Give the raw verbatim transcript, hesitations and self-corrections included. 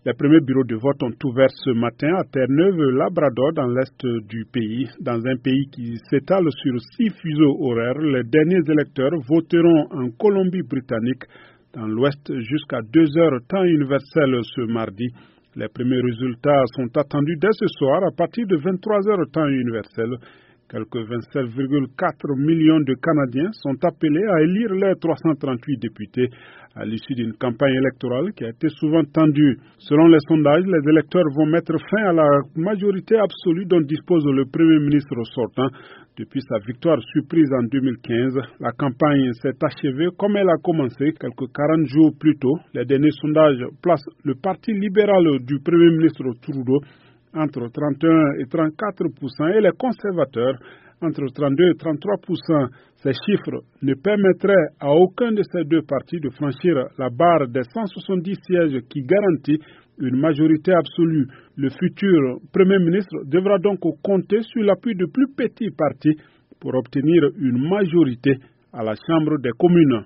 Les premiers bureaux de vote ont ouvert ce matin à Terre-Neuve, Labrador, dans l'est du pays. Dans un pays qui s'étale sur six fuseaux horaires, les derniers électeurs voteront en Colombie-Britannique, dans l'ouest, jusqu'à deux heures temps universel ce mardi. Les premiers résultats sont attendus dès ce soir à partir de vingt-trois heures temps universel. Quelques vingt-sept virgule quatre millions de Canadiens sont appelés à élire leurs trois cent trente-huit députés à l'issue d'une campagne électorale qui a été souvent tendue. Selon les sondages, les électeurs vont mettre fin à la majorité absolue dont dispose le Premier ministre sortant. Depuis sa victoire surprise en deux mille quinze, la campagne s'est achevée comme elle a commencé quelques quarante jours plus tôt. Les derniers sondages placent le Parti libéral du Premier ministre Trudeau entre trente et un et trente-quatre pour cent et les conservateurs entre trente-deux et trente-trois pour cent. Ces chiffres ne permettraient à aucun de ces deux partis de franchir la barre des cent soixante-dix sièges qui garantit une majorité absolue. Le futur Premier ministre devra donc compter sur l'appui de plus petits partis pour obtenir une majorité à la Chambre des communes.